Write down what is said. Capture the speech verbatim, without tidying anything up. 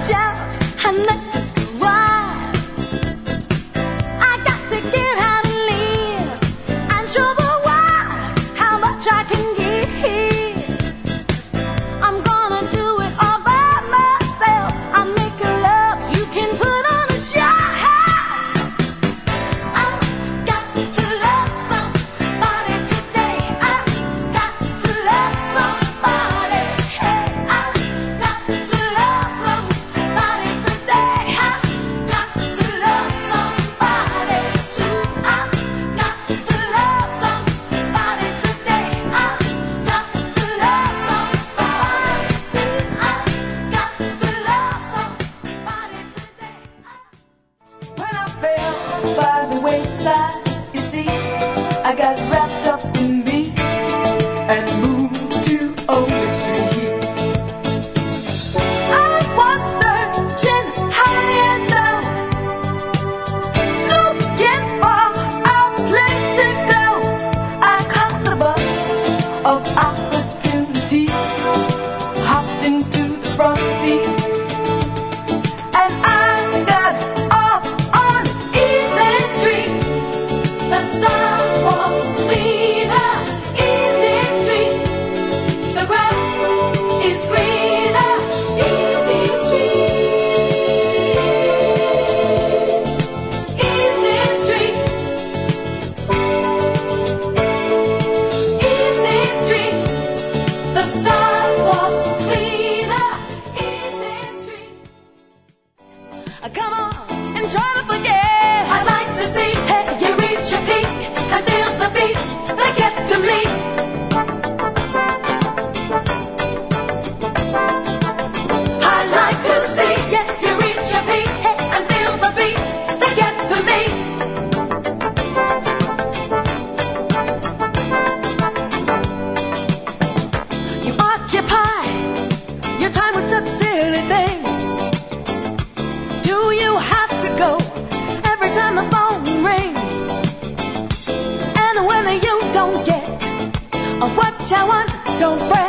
watch out and let just go wild. I got to get out and live and show the world how much I can give. I'm gonna do it all by myself. I'm making love, you can put on a show. I've got to love somebody today. I've got to love somebody. Hey, I've got to love somebody today. I've got to love somebody soon. I've got to love somebody today. I've got to love somebody soon. I've got to love somebody today. When I fell by the wayside, you see, I got wrapped up in me and moved to Oak Street. I was searching high and low, looking for a place to go. I caught the bus of opportunity, hopped into the front seat, and I got off on Easy Street. The sidewalks cleaner, Easy Street. The grass is greener, Easy Street. Easy Street. Easy Street. The sidewalks cleaner, Easy Street. Come on and try to forget. I'd like to see you reach your peak and feel the beat that gets to me. I'd like to see yes, you reach your peak and feel the beat that gets to me. You occupy your time with such silly things. Do you have to go every time the phone rings? And when you don't get what you want, don't fret.